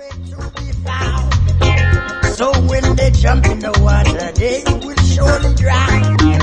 So when they jump in the water, they will surely drown.